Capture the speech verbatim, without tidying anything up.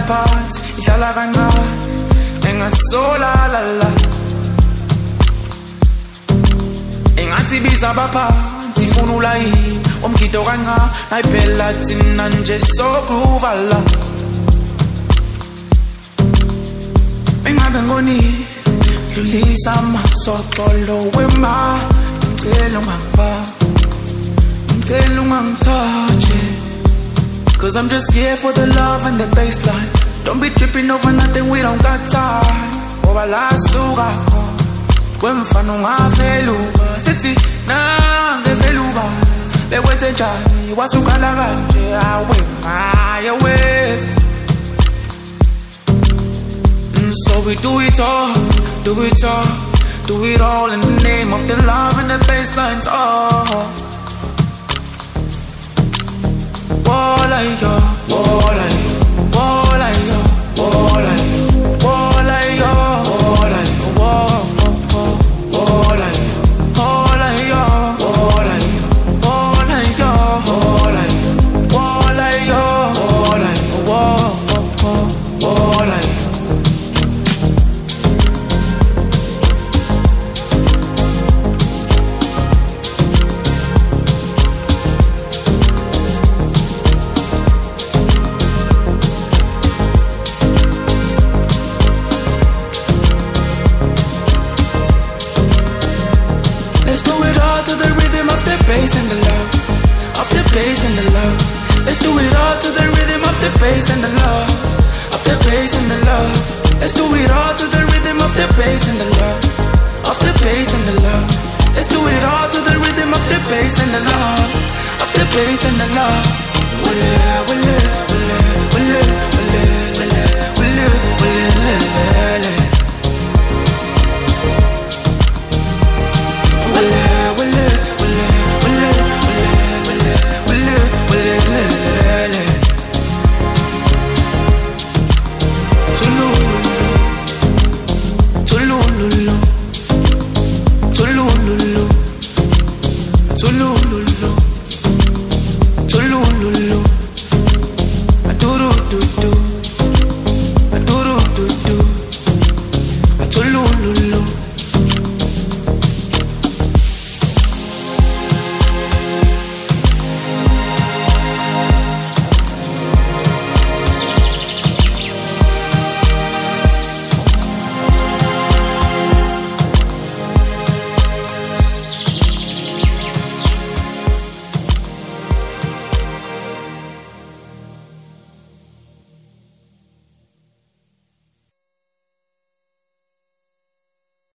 phansi ihlala kancane engasola la la engathi biza abaphansi ifuna ulayini umgido kancane ayiphela thina nje so groove la engabe ngoni dlulisa amasoxolo wema ngicela ungakubamba ngicela ungangithathe. Cause I'm just here for the love and the baseline. Don't be tripping over nothing, we don't got time. Oba la suga wemfana ungaveluba sithi nangeveluba bekwenze njani wasukala kanje awe maye we. So we do it all, do it all, do it all in the name of the love and the baselines. Oh, walla yo, walla yo, walla yo, walla yo, walla yo, walla yo, walla yo, walla yo, walla yo, walla yo, walla yo, walla yo, walla yo, walla yo. Bass and the love, of the bass and the love. Let's do it all to the rhythm of the bass and the love, of the bass and the love. Let's do it all to the rhythm of the bass and the love, of the bass and the love. Let's do it all to the rhythm of the bass and the love, of the bass and the love. Wille, wille, wille, wille, wille, wille, wille, wille, wille. Tululu